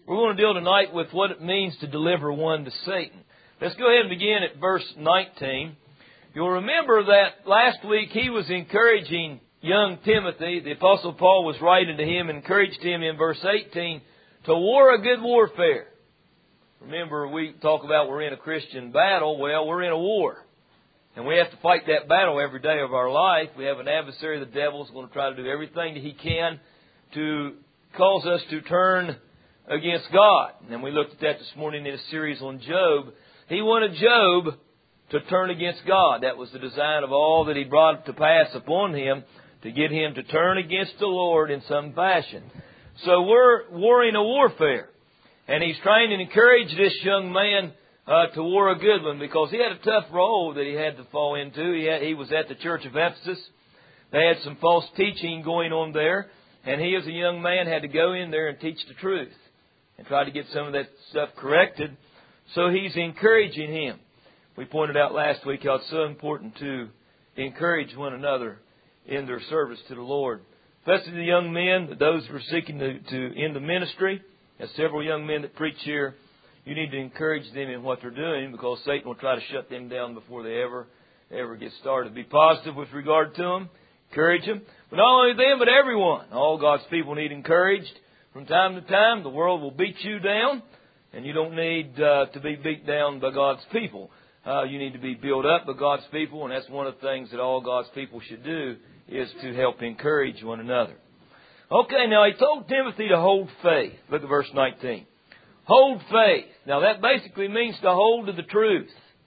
We're going to deal tonight with what it means to deliver one to Satan. Let's go ahead and begin at verse 19. You'll remember that last week he was encouraging young Timothy. The Apostle Paul was writing to him, encouraged him in verse 18 to war a good warfare. Remember, we talk about we're in a Christian battle. Well, we're in a war. And we have to fight that battle every day of our life. We have an adversary, the devil, is going to try to do everything that he can to cause us to turn against God. And we looked at that this morning in a series on Job. He wanted Job to turn against God. That was the design of all that he brought to pass upon him, to get him to turn against the Lord in some fashion. So we're warring a warfare. And he's trying to encourage this young man to war a good one, because he had a tough role that he had to fall into. He was at the church of Ephesus. They had some false teaching going on there. And he as a young man had to go in there and teach the truth and try to get some of that stuff corrected. So he's encouraging him. We pointed out last week how it's so important to encourage one another in their service to the Lord. Especially the young men, those who are seeking to end the ministry. There's several young men that preach here. You need to encourage them in what they're doing, because Satan will try to shut them down before they ever get started. Be positive with regard to them. Encourage them. But not only them, but everyone. All God's people need encouraged. From time to time, the world will beat you down, and you don't need to be beat down by God's people. You need to be built up by God's people, and that's one of the things that all God's people should do, is to help encourage one another. Okay, now he told Timothy to hold faith. Look at verse 19. Hold faith. Now that basically means to hold to the truth.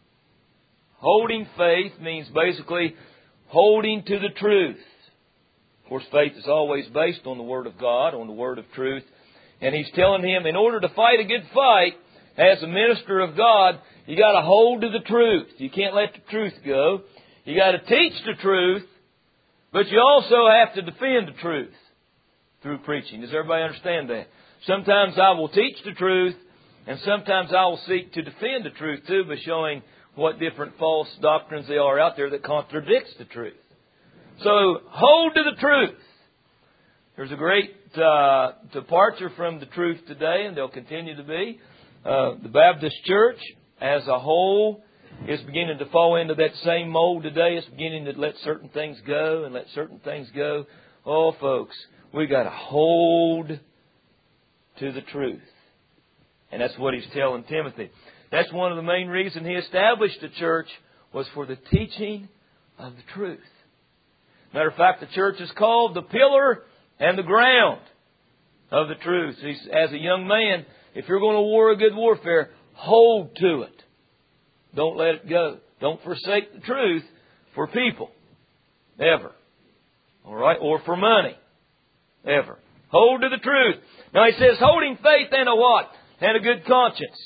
Holding faith means basically holding to the truth. Of course, faith is always based on the Word of God, on the Word of truth. And he's telling him, in order to fight a good fight, as a minister of God, you got to hold to the truth. You can't let the truth go. You got to teach the truth, but you also have to defend the truth through preaching. Does everybody understand that? Sometimes I will teach the truth, and sometimes I will seek to defend the truth too, by showing what different false doctrines there are out there that contradicts the truth. So, hold to the truth. There's a great departure from the truth today, and there'll continue to be. The Baptist Church as a whole is beginning to fall into that same mold today. It's beginning to let certain things go and let certain things go. Oh, folks, we got to hold to the truth. And that's what he's telling Timothy. That's one of the main reasons he established the church, was for the teaching of the truth. Matter of fact, the church is called the pillar and the ground of the truth. As a young man, if you're going to war a good warfare, hold to it. Don't let it go. Don't forsake the truth for people. Ever. All right? Or for money. Ever. Hold to the truth. Now he says, holding faith and a what? And a good conscience.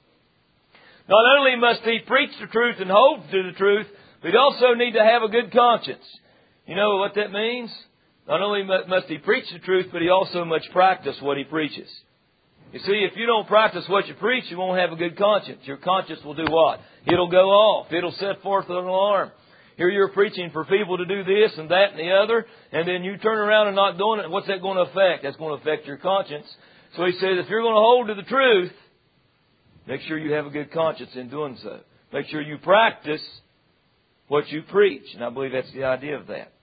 Not only must he preach the truth and hold to the truth, but he also need to have a good conscience. You know what that means? Not only must he preach the truth, but he also must practice what he preaches. You see, if you don't practice what you preach, you won't have a good conscience. Your conscience will do what? It'll go off. It'll set forth an alarm. Here you're preaching for people to do this and that and the other, and then you turn around and not doing it. What's that going to affect? That's going to affect your conscience. So he says, if you're going to hold to the truth, make sure you have a good conscience in doing so. Make sure you practice what you preach. And I believe that's the idea of that.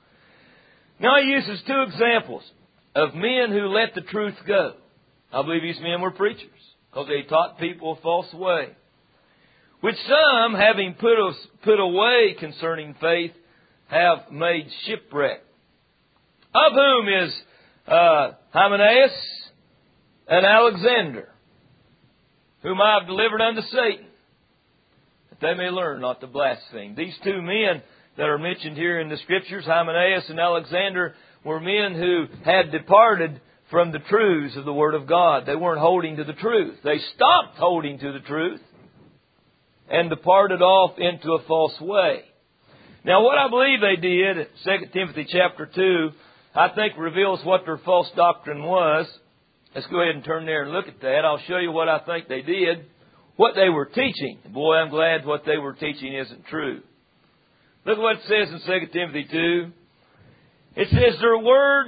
Now he uses two examples of men who let the truth go. I believe these men were preachers, because they taught people a false way, which some, having put away concerning faith, have made shipwreck. Of whom is Hymenaeus and Alexander, whom I have delivered unto Satan, that they may learn not to blaspheme. These two men that are mentioned here in the Scriptures, Hymenaeus and Alexander, were men who had departed from the truths of the Word of God. They weren't holding to the truth. They stopped holding to the truth and departed off into a false way. Now, what I believe they did, 2 Timothy chapter 2, I think reveals what their false doctrine was. Let's go ahead and turn there and look at that. I'll show you what I think they did, what they were teaching. Boy, I'm glad what they were teaching isn't true. Look at what it says in 2 Timothy 2. It says, their word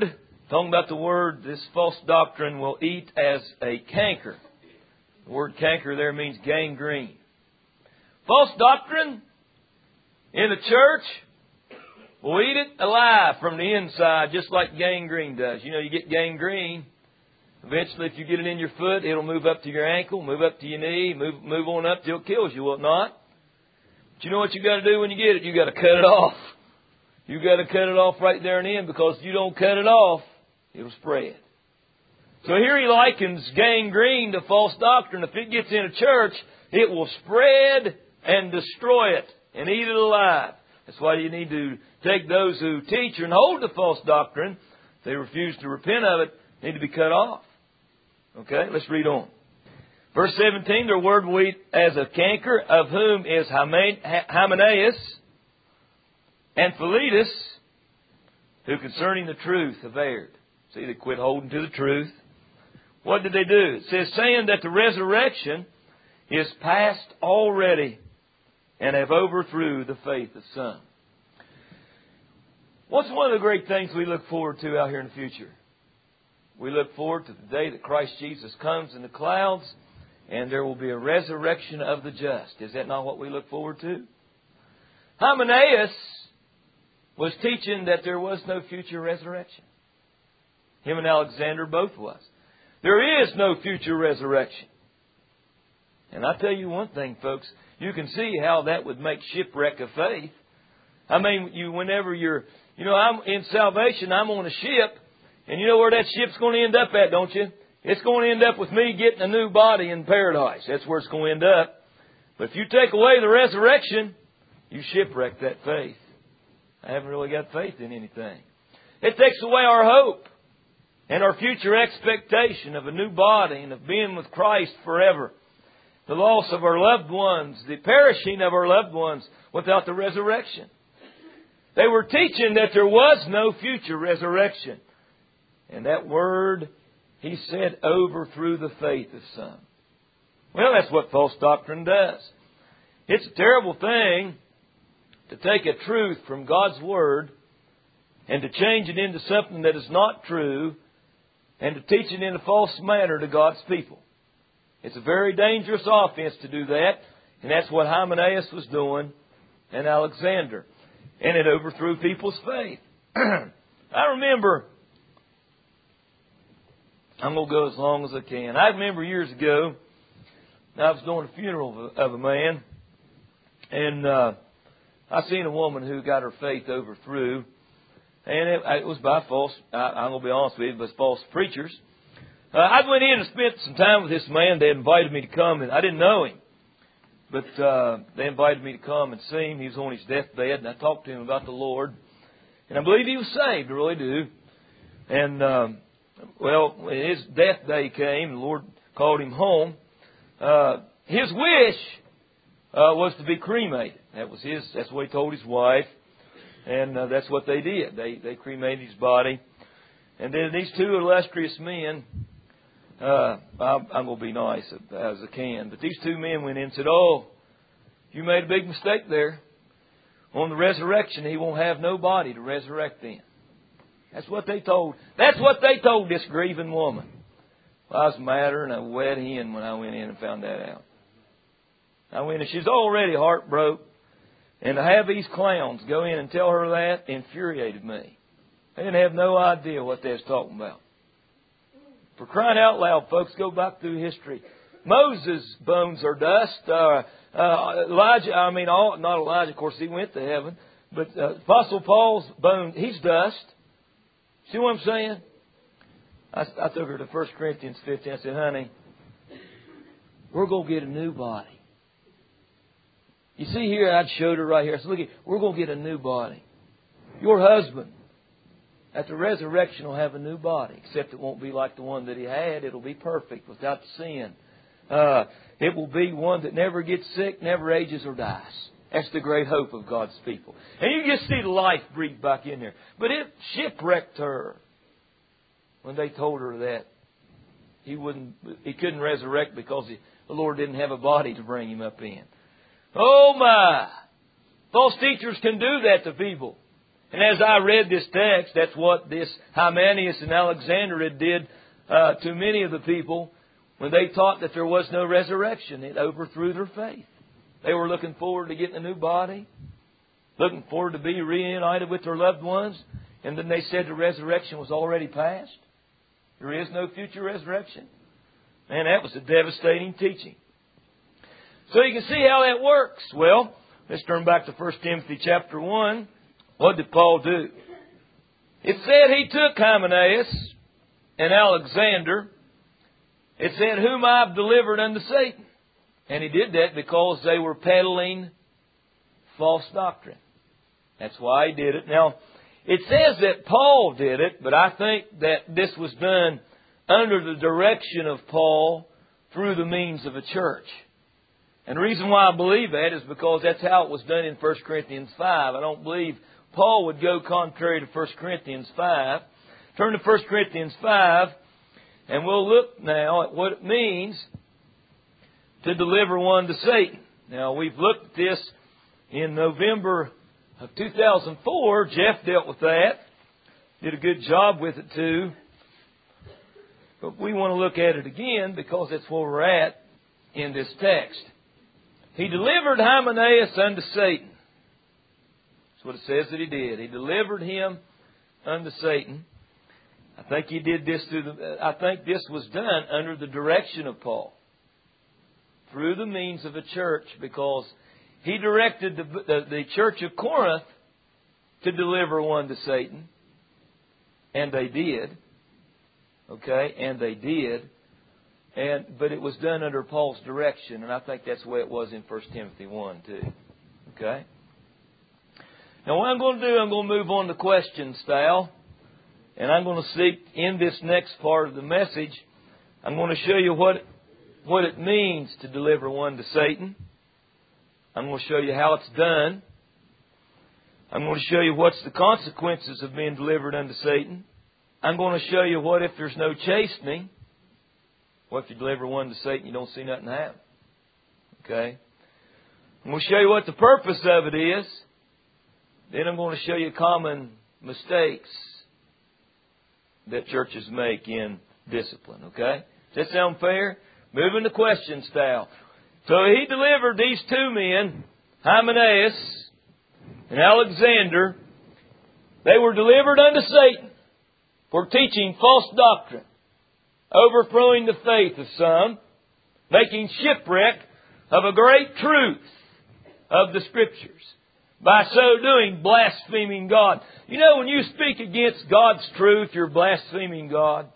Talking about the word, this false doctrine will eat as a canker. The word canker there means gangrene. False doctrine in the church will eat it alive from the inside, just like gangrene does. You know, you get gangrene. Eventually, if you get it in your foot, it'll move up to your ankle, move up to your knee, move on up till it kills you, will it not? But you know what you got to do when you get it? You got to cut it off. You got to cut it off right there and then, because if you don't cut it off, it'll spread. So here he likens gangrene to false doctrine. If it gets in a church, it will spread and destroy it and eat it alive. That's why you need to take those who teach and hold the false doctrine. If they refuse to repent of it, need to be cut off. Okay, let's read on. Verse 17, their word will eat as a canker, of whom is Hymenaeus and Philetus, who concerning the truth have erred. See, they quit holding to the truth. What did they do? It says, saying that the resurrection is past already, and have overthrew the faith of some. What's one of the great things we look forward to out here in the future? We look forward to the day that Christ Jesus comes in the clouds, and there will be a resurrection of the just. Is that not what we look forward to? Hymenaeus was teaching that there was no future resurrection. Him and Alexander both was. There is no future resurrection. And I tell you one thing, folks, you can see how that would make shipwreck of faith. I mean, whenever I'm in salvation, I'm on a ship, and you know where that ship's going to end up at, don't you? It's going to end up with me getting a new body in paradise. That's where it's going to end up. But if you take away the resurrection, you shipwreck that faith. I haven't really got faith in anything. It takes away our hope and our future expectation of a new body and of being with Christ forever. The loss of our loved ones, the perishing of our loved ones without the resurrection. They were teaching that there was no future resurrection. And that word, he said, overthrew the faith of some. Well, that's what false doctrine does. It's a terrible thing to take a truth from God's Word and to change it into something that is not true and to teach it in a false manner to God's people. It's a very dangerous offense to do that, and that's what Hymenaeus was doing and Alexander. And it overthrew people's faith. I remember, I'm going to go as long as I can. I remember years ago, I was doing a funeral of a man, and I seen a woman who got her faith overthrew, and it was by false, I'm going to be honest with you, it was false preachers. I went in and spent some time with this man. They invited me to come, and I didn't know him. But they invited me to come and see him. He was on his deathbed, and I talked to him about the Lord. And I believe he was saved, I really do. And, when his death day came, the Lord called him home. His wish was to be cremated. That's what he told his wife. And that's what they did. They cremated his body. And then these two illustrious men, I'm going to be nice as I can, but these two men went in and said, "Oh, you made a big mistake there. On the resurrection, he won't have no body to resurrect then." That's what they told. That's what they told this grieving woman. Well, I was madder than a wet hen when I went in and found that out. I went and she's already heartbroken. And to have these clowns go in and tell her that infuriated me. They didn't have no idea what they was talking about. For crying out loud, folks, go back through history. Moses' bones are dust. Elijah, not Elijah, of course, he went to heaven. But Apostle Paul's bones, he's dust. See what I'm saying? I took her to 1 Corinthians 15. I said, "Honey, we're going to get a new body." You see here, I showed her right here. I said, "Look, we're going to get a new body. Your husband, at the resurrection, will have a new body, except it won't be like the one that he had. It'll be perfect, without sin. It will be one that never gets sick, never ages or dies." That's the great hope of God's people. And you just see the life breathed back in there. But it shipwrecked her when they told her that he couldn't resurrect because the Lord didn't have a body to bring him up in. Oh my! False teachers can do that to people. And as I read this text, that's what this Hymenaeus and Alexander did to many of the people when they taught that there was no resurrection. It overthrew their faith. They were looking forward to getting a new body, looking forward to be reunited with their loved ones. And then they said the resurrection was already past. There is no future resurrection. Man, that was a devastating teaching. So you can see how that works. Well, let's turn back to 1 Timothy chapter 1. What did Paul do? It said he took Hymenaeus and Alexander. It said, whom I have delivered unto Satan. And he did that because they were peddling false doctrine. That's why he did it. Now, it says that Paul did it, but I think that this was done under the direction of Paul through the means of a church. And the reason why I believe that is because that's how it was done in 1 Corinthians 5. I don't believe Paul would go contrary to 1 Corinthians 5. Turn to 1 Corinthians 5, and we'll look now at what it means to deliver one to Satan. Now, we've looked at this in November of 2004. Jeff dealt with that. Did a good job with it too. But we want to look at it again because that's where we're at in this text. He delivered Hymenaeus unto Satan. That's what it says that he did. He delivered him unto Satan. I think he did this I think this was done under the direction of Paul, through the means of a church, because he directed the church of Corinth to deliver one to Satan. And they did. Okay? And they did. But it was done under Paul's direction. And I think that's the way it was in 1 Timothy 1 too. Okay? Now what I'm going to do, I'm going to move on to question style. And I'm going to seek in this next part of the message, I'm going to show you what it means to deliver one to Satan. I'm going to show you how it's done. I'm going to show you what's the consequences of being delivered unto Satan. I'm going to show you what if there's no chastening. What if you deliver one to Satan, you don't see nothing happen? Okay? I'm going to show you what the purpose of it is. Then I'm going to show you common mistakes that churches make in discipline. Okay? Does that sound fair? Moving to question style. So he delivered these two men, Hymenaeus and Alexander. They were delivered unto Satan for teaching false doctrine, overthrowing the faith of some, making shipwreck of a great truth of the Scriptures. By so doing, blaspheming God. You know, when you speak against God's truth, you're blaspheming God.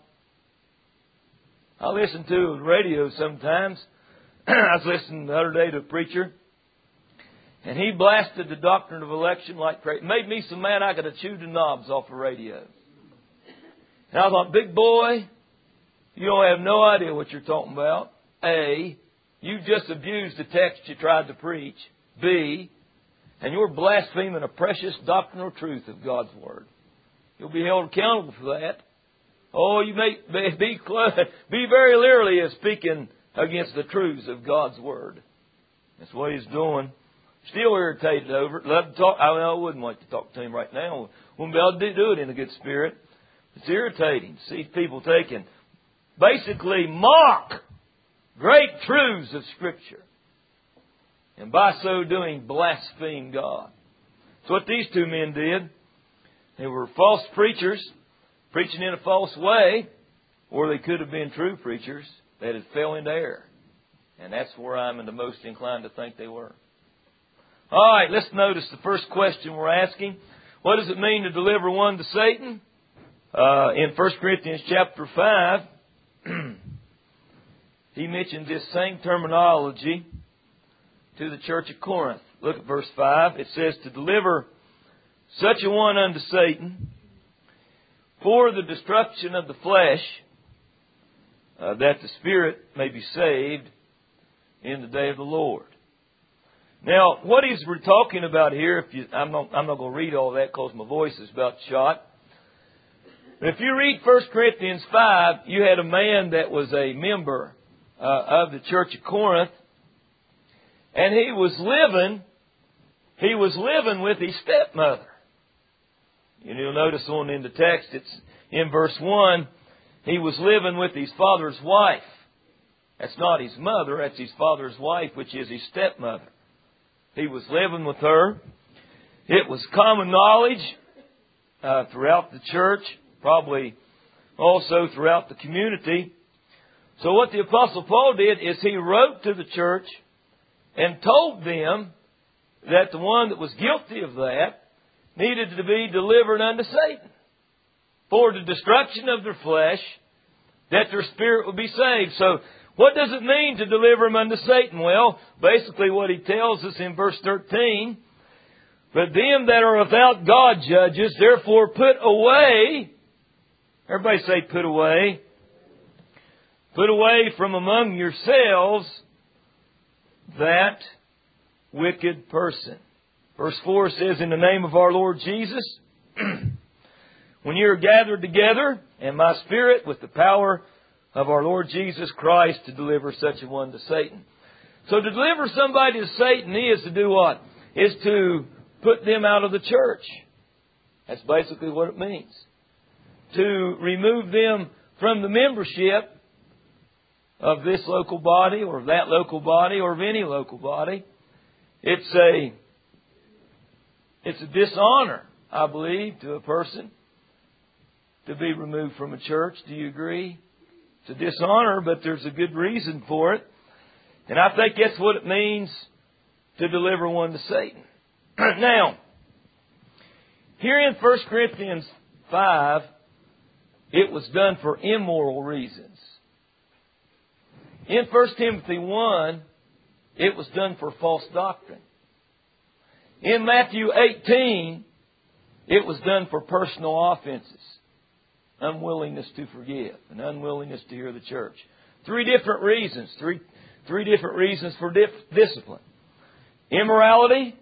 I listen to the radio sometimes. I was listening the other day to a preacher, and he blasted the doctrine of election like crazy. It made me so mad I could have chewed the knobs off the radio. And I thought, big boy, you don't have no idea what you're talking about. A, you just abused the text you tried to preach. B, and you're blaspheming a precious doctrinal truth of God's Word. You'll be held accountable for that. Oh, you may be very leery of speaking against the truths of God's Word. That's what he's doing. Still irritated over it. Love to talk. I wouldn't like to talk to him right now. Wouldn't be able to do it in a good spirit. It's irritating to see people taking, basically mock great truths of Scripture, and by so doing blaspheme God. That's what these two men did. They were false preachers, preaching in a false way, or they could have been true preachers that had fell into error. And that's where I'm the most inclined to think they were. All right, let's notice the first question we're asking. What does it mean to deliver one to Satan? In 1 Corinthians chapter 5, he mentioned this same terminology to the church of Corinth. Look at verse 5. It says, to deliver such a one unto Satan for the destruction of the flesh, that the spirit may be saved in the day of the Lord. Now, what he's talking about here, I'm not going to read all that because my voice is about shot. But if you read 1 Corinthians 5, you had a man that was a member of the church of Corinth, and he was living with his stepmother. And you'll notice on in the text, it's in verse 1, he was living with his father's wife. That's not his mother, that's his father's wife, which is his stepmother. He was living with her. It was common knowledge throughout the church, probably also throughout the community. So what the Apostle Paul did is he wrote to the church and told them that the one that was guilty of that needed to be delivered unto Satan for the destruction of their flesh, that their spirit would be saved. So what does it mean to deliver them unto Satan? Well, basically what he tells us in verse 13, but them that are without God judges, therefore put away, everybody say put away, put away from among yourselves that wicked person. Verse 4 says, in the name of our Lord Jesus, when you are gathered together, and my spirit with the power of our Lord Jesus Christ to deliver such a one to Satan. So to deliver somebody to Satan is to do what? Is to put them out of the church. That's basically what it means. To remove them from the membership of this local body or of that local body or of any local body. It's a dishonor, I believe, to a person to be removed from a church. Do you agree? It's a dishonor, but there's a good reason for it. And I think that's what it means to deliver one to Satan. Now, here in 1 Corinthians 5, it was done for immoral reasons. In 1 Timothy 1, it was done for false doctrine. In Matthew 18, it was done for personal offenses. Unwillingness to forgive and unwillingness to hear the church. Three different reasons. Three different reasons for discipline. Immorality,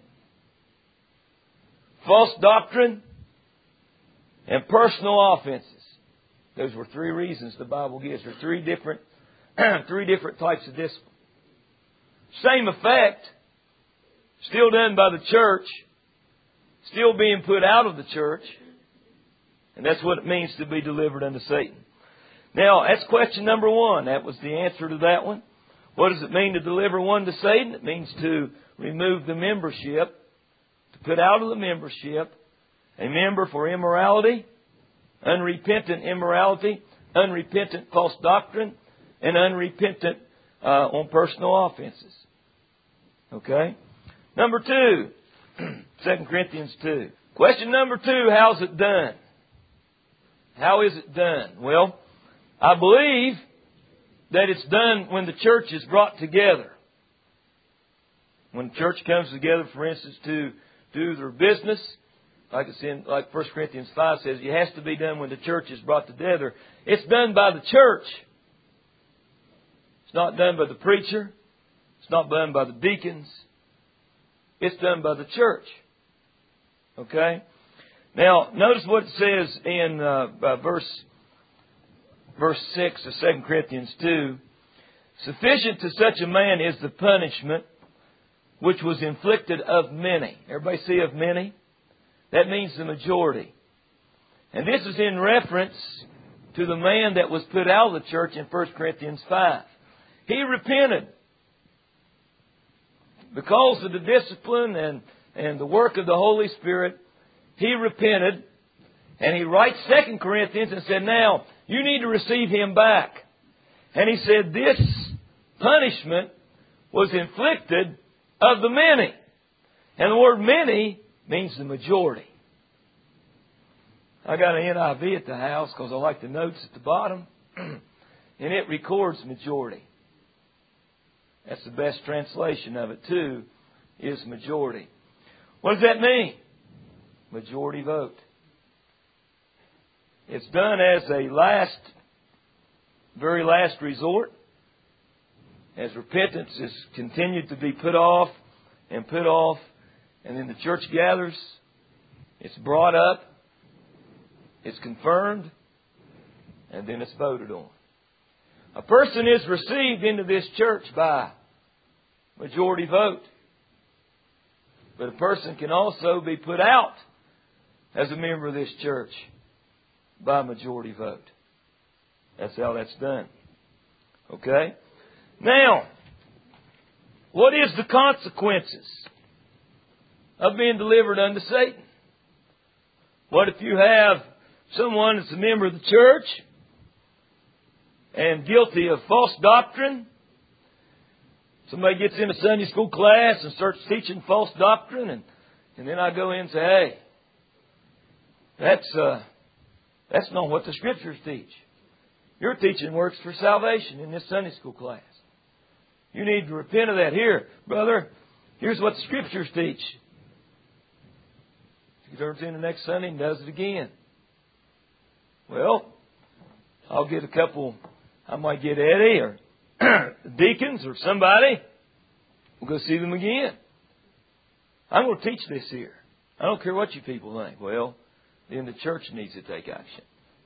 false doctrine, and personal offenses. Those were three reasons the Bible gives. There are three different types of discipline. Same effect, still done by the church, still being put out of the church. And that's what it means to be delivered unto Satan. Now, that's question number one. That was the answer to that one. What does it mean to deliver one to Satan? It means to remove the membership, to put out of the membership a member for immorality, unrepentant immorality, unrepentant false doctrine, and unrepentant on personal offenses. Okay? Number 2, 2 Corinthians 2. Question number 2, how's it done? How is it done? Well, I believe that it's done when the church is brought together. When the church comes together, for instance, to do their business, like 1 Corinthians 5 says, it has to be done when the church is brought together. It's done by the church. It's not done by the preacher. It's not done by the deacons. It's done by the church. Okay? Now, notice what it says in verse 6 of 2 Corinthians 2. Sufficient to such a man is the punishment which was inflicted of many. Everybody see of many? That means the majority. And this is in reference to the man that was put out of the church in 1 Corinthians 5. He repented. Because of the discipline and the work of the Holy Spirit, he repented, and he writes 2 Corinthians and said, now, you need to receive him back. And he said, this punishment was inflicted of the many. And the word many means the majority. I got an NIV at the house because I like the notes at the bottom. And it records majority. That's the best translation of it too, is majority. What does that mean? Majority vote. It's done as a very last resort. As repentance is continued to be put off, and then the church gathers, it's brought up, it's confirmed, and then it's voted on. A person is received into this church by majority vote. But a person can also be put out as a member of this church by majority vote. That's how that's done. Okay? Now, what is the consequences of being delivered unto Satan? What if you have someone that's a member of the church and guilty of false doctrine? Somebody gets in a Sunday school class and starts teaching false doctrine, and then I go in and say, hey, that's not what the Scriptures teach. Your teaching works for salvation in this Sunday school class. You need to repent of that. Here, brother, here's what the Scriptures teach. He turns in the next Sunday and does it again. Well, I'll get a couple, I might get Eddie or deacons or somebody. We'll go see them again. I'm going to teach this here. I don't care what you people think. Well, then the church needs to take action.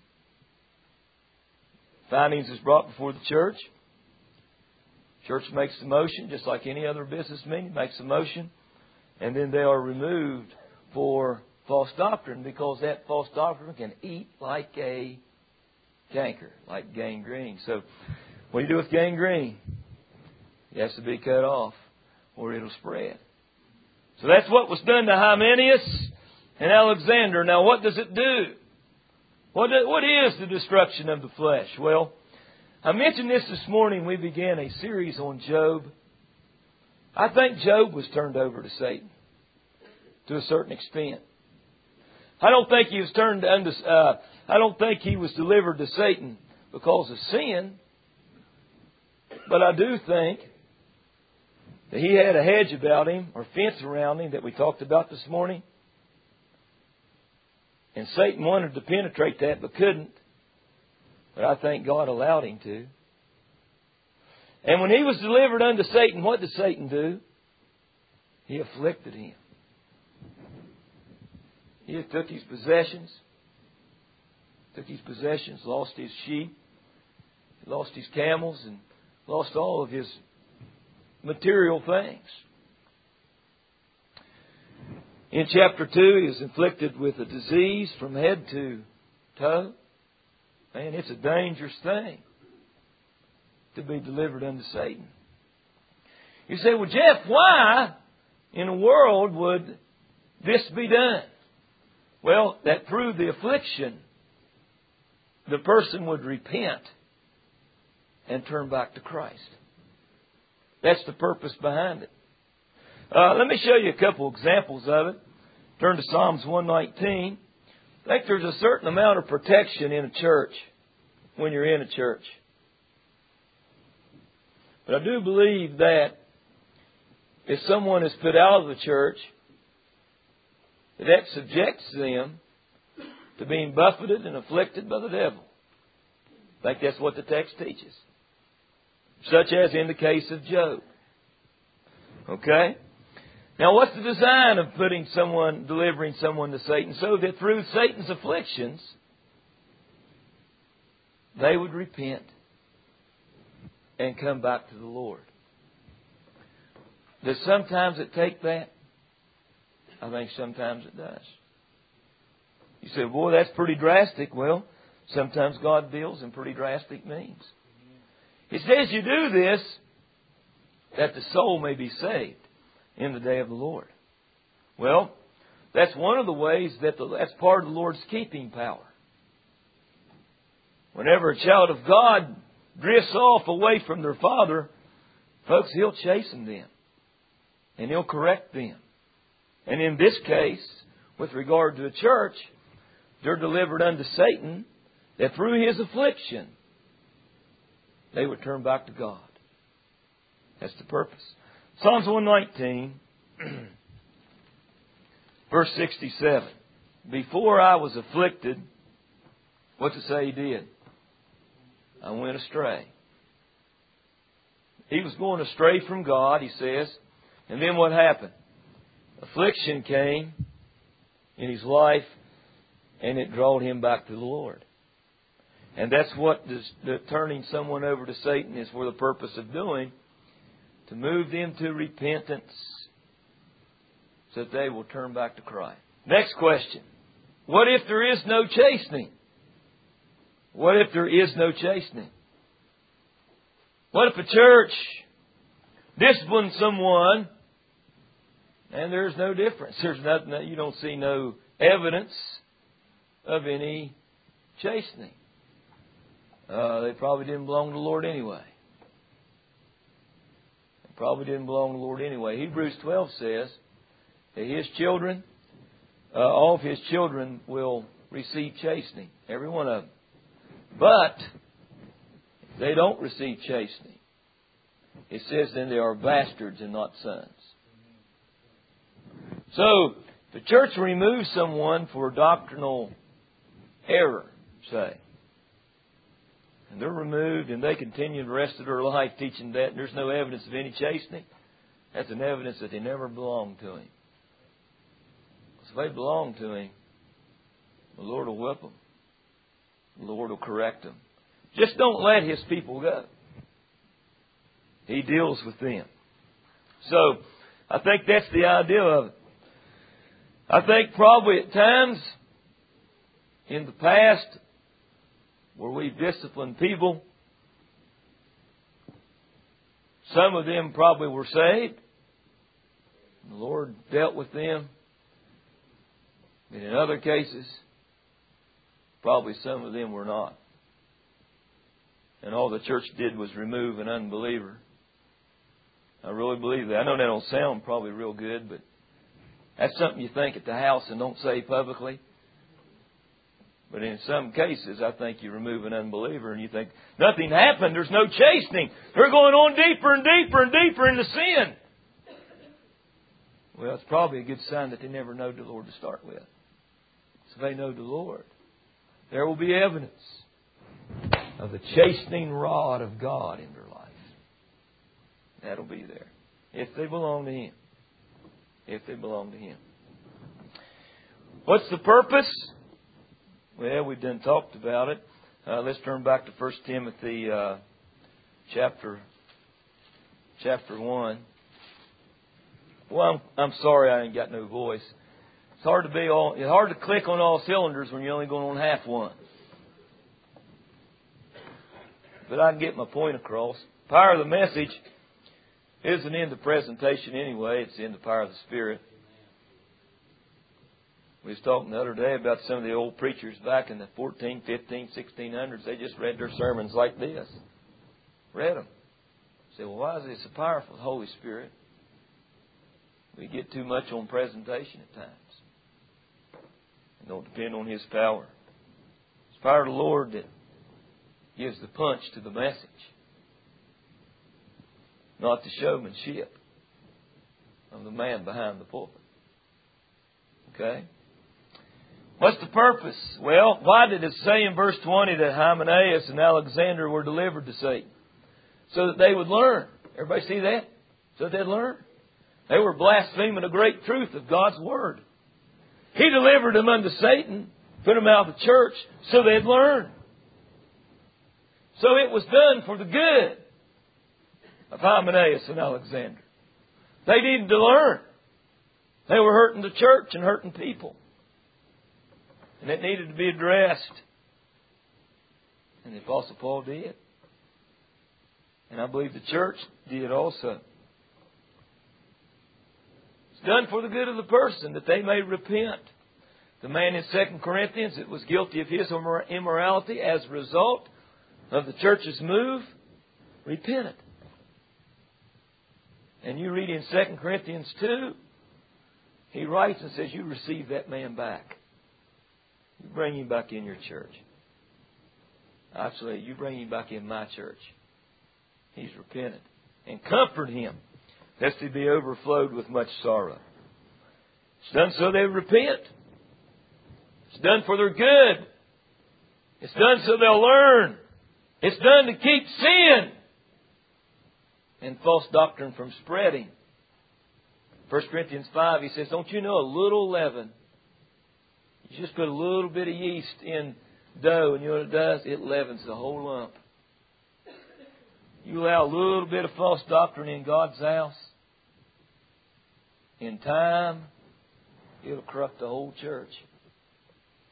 Findings is brought before the church. Church makes the motion, just like any other business meeting, makes a motion. And then they are removed for false doctrine, because that false doctrine can eat like a canker, like gangrene. So, what do you do with gangrene? It has to be cut off, or it'll spread. So that's what was done to Hymenaeus and Alexander. Now, what does it do? What is the destruction of the flesh? Well, I mentioned this morning. We began a series on Job. I think Job was turned over to Satan to a certain extent. I don't think he was I don't think he was delivered to Satan because of sin. But I do think that he had a hedge about him, or fence around him, that we talked about this morning. And Satan wanted to penetrate that, but couldn't. But I think God allowed him to. And when he was delivered unto Satan, what did Satan do? He afflicted him. He took his possessions. Lost his sheep. Lost his camels, and lost all of his material things. In chapter 2, he is inflicted with a disease from head to toe. Man, it's a dangerous thing to be delivered unto Satan. You say, well, Jeff, why in the world would this be done? Well, that through the affliction, the person would repent and turn back to Christ. That's the purpose behind it. Let me show you a couple examples of it. Turn to Psalms 119. I think there's a certain amount of protection in a church when you're in a church. But I do believe that if someone is put out of the church, that subjects them to being buffeted and afflicted by the devil. I think that's what the text teaches. Such as in the case of Job. Okay? Now, what's the design of delivering someone to Satan? So that through Satan's afflictions, they would repent and come back to the Lord. Does sometimes it take that? I think sometimes it does. You say, boy, that's pretty drastic. Well, sometimes God deals in pretty drastic means. It says you do this that the soul may be saved in the day of the Lord. Well, that's one of the ways that's part of the Lord's keeping power. Whenever a child of God drifts off away from their father, folks, He'll chasten them. And He'll correct them. And in this case, with regard to the church, they're delivered unto Satan, that through his affliction, they would turn back to God. That's the purpose. Psalms 119, verse 67. Before I was afflicted, what's it say he did? I went astray. He was going astray from God, he says. And then what happened? Affliction came in his life, and it drawed him back to the Lord. And that's what the turning someone over to Satan is for the purpose of doing, to move them to repentance so that they will turn back to Christ. Next question. What if there is no chastening? What if there is no chastening? What if a church disciplines someone and there's no difference? There's nothing, you don't see no evidence of any chastening. They probably didn't belong to the Lord anyway. They probably didn't belong to the Lord anyway. Hebrews 12 says that His children, all of His children will receive chastening. Every one of them. But if they don't receive chastening, it says then they are bastards and not sons. So, the church removes someone for doctrinal error, say. And they're removed and they continue the rest of their life teaching that and there's no evidence of any chastening. That's an evidence that they never belonged to Him. So if they belong to Him, the Lord will whip them. The Lord will correct them. Just don't let His people go. He deals with them. So, I think that's the idea of it. I think probably at times in the past where we've disciplined people, some of them probably were saved. The Lord dealt with them. And in other cases, probably some of them were not. And all the church did was remove an unbeliever. I really believe that. I know that don't sound probably real good, but that's something you think at the house and don't say publicly. But in some cases, I think you remove an unbeliever and you think, nothing happened, there's no chastening. They're going on deeper and deeper and deeper into sin. Well, it's probably a good sign that they never know the Lord to start with. So they know the Lord. There will be evidence of the chastening rod of God in their life. That'll be there. If they belong to Him. If they belong to Him. What's the purpose? Well, we've done talked about it. Let's turn back to 1 Timothy chapter 1. Well, I'm sorry I ain't got no voice. It's hard to click on all cylinders when you're only going on half one. But I can get my point across. Power of the message isn't in the presentation anyway. It's in the power of the Spirit. We was talking the other day about some of the old preachers back in the 14, 15, 1600s. They just read their sermons like this. Read them. Say, well, why is it so powerful? The Holy Spirit. We get too much on presentation at times. It don't depend on His power. It's the power of the Lord that gives the punch to the message. Not the showmanship of the man behind the pulpit. Okay? What's the purpose? Well, why did it say in verse 20 that Hymenaeus and Alexander were delivered to Satan? So that they would learn. Everybody see that? So that they'd learn. They were blaspheming the great truth of God's Word. He delivered them unto Satan, put them out of the church, so they'd learn. So it was done for the good of Hymenaeus and Alexander. They needed to learn. They were hurting the church and hurting people. And it needed to be addressed. And the Apostle Paul did. And I believe the church did also. It's done for the good of the person, that they may repent. The man in 2 Corinthians that was guilty of his immorality as a result of the church's move, repented. And you read in 2 Corinthians 2, he writes and says, you receive that man back. You bring him back in your church. Actually, you bring him back in my church. He's repented. And comfort him, lest he be overflowed with much sorrow. It's done so they repent. It's done for their good. It's done so they'll learn. It's done to keep sin and false doctrine from spreading. 1 Corinthians 5, he says, don't you know a little leaven? You just put a little bit of yeast in dough, and you know what it does? It leavens the whole lump. You allow a little bit of false doctrine in God's house, in time, it'll corrupt the whole church.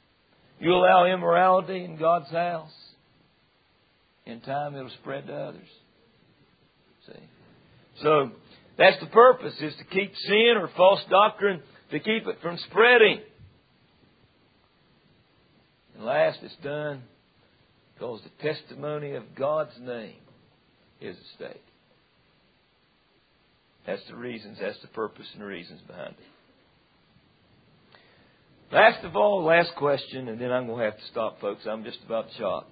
You allow immorality in God's house, in time it'll spread to others. See? So, that's the purpose, is to keep sin or false doctrine, to keep it from spreading. And last, it's done because the testimony of God's name is at stake. That's the reasons, that's the purpose and the reasons behind it. Last of all, last question, and then I'm going to have to stop, folks. I'm just about shot.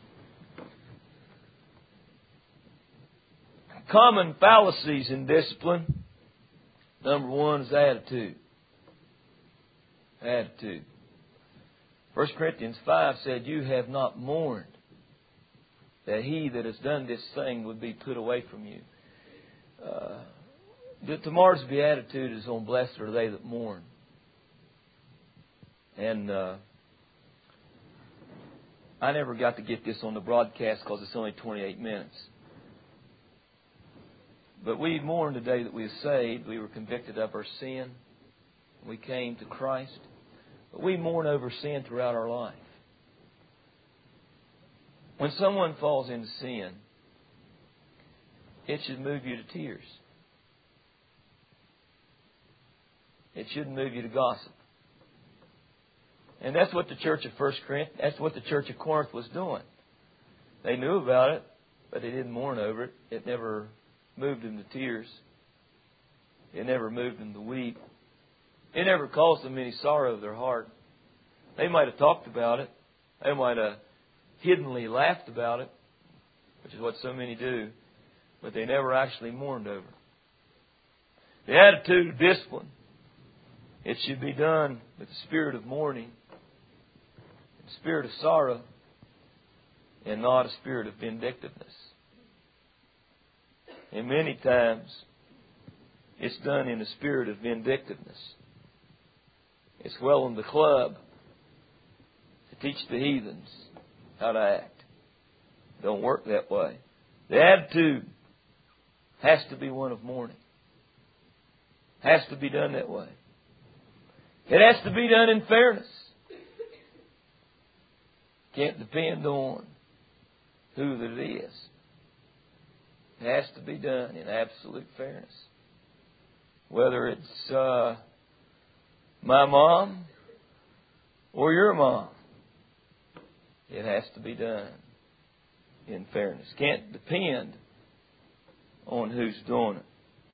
Common fallacies in discipline. Number one is attitude. Attitude. 1 Corinthians 5 said, you have not mourned that he that has done this thing would be put away from you. Tomorrow's beatitude is on blessed are they that mourn. And I never got to get this on the broadcast because it's only 28 minutes. But we mourn today that we are saved. We were convicted of our sin. We came to Christ. But we mourn over sin throughout our life. When someone falls into sin, it should move you to tears. It shouldn't move you to gossip. And that's what the church of that's what the church of Corinth was doing. They knew about it, but they didn't mourn over it. It never moved them to tears. It never moved them to weep. It never caused them any sorrow of their heart. They might have talked about it. They might have hiddenly laughed about it, which is what so many do, but they never actually mourned over it. The attitude of discipline, it should be done with the spirit of mourning, a spirit of sorrow, and not a spirit of vindictiveness. And many times, it's done in a spirit of vindictiveness. It's well in the club to teach the heathens how to act. Don't work that way. The attitude has to be one of mourning. Has to be done that way. It has to be done in fairness. Can't depend on who that it is. It has to be done in absolute fairness. Whether it's my mom or your mom, it has to be done in fairness. Can't depend on who's doing it.